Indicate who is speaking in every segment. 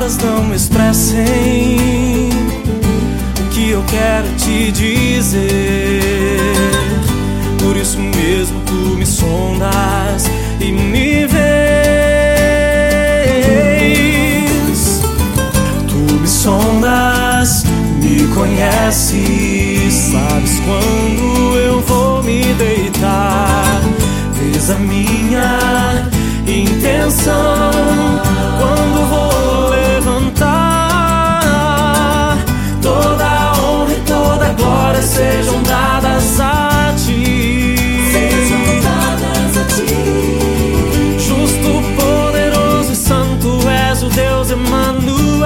Speaker 1: palavras não expressem o que eu quero te dizer. Por isso mesmo tu me sondas e me vês. Tu me sondas, me conheces, sabes quando eu vou me deitar. Vês a minha intenção quando vou levantar. Toda a honra e toda a glória sejam dadas a ti.
Speaker 2: Sejam dadas a ti.
Speaker 1: Justo, poderoso e santo és o Deus Emanuel.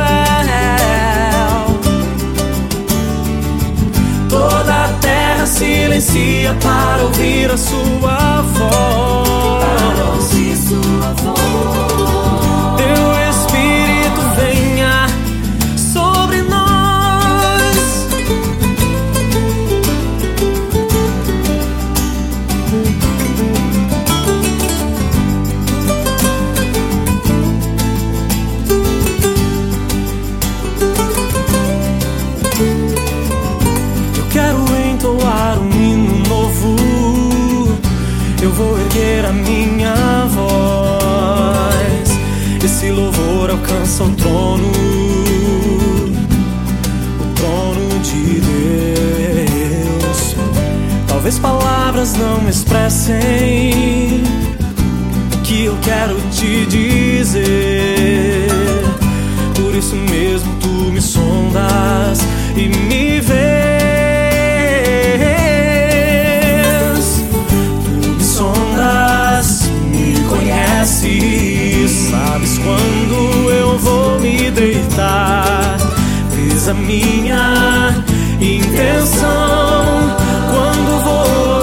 Speaker 1: Toda a terra silencia para ouvir a sua voz.
Speaker 2: Para ouvir sua voz.
Speaker 1: Teu Espírito venha sobre nós. Eu quero entoar um hino novo. Eu vou erguer a minha voz. Esse louvor alcança o trono de Deus. Talvez palavras não expressem o que eu quero te dizer. Por isso mesmo tu me sondas e me vês. Sabes quando eu vou me deitar. Vês a minha intenção quando vou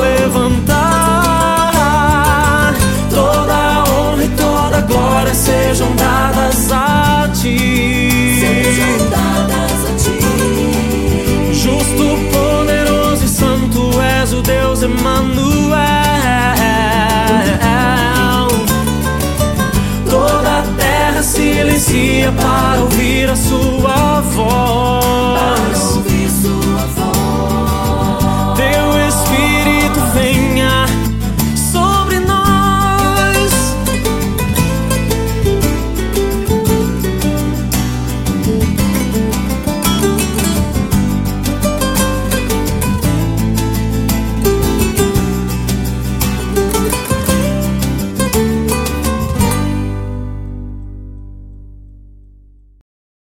Speaker 1: levantar. Toda a honra e toda a glória sejam dadas a ti.
Speaker 2: Sejam dadas a ti.
Speaker 1: Justo, poderoso e santo és o Deus Emanuel. Silencia para ouvir a sua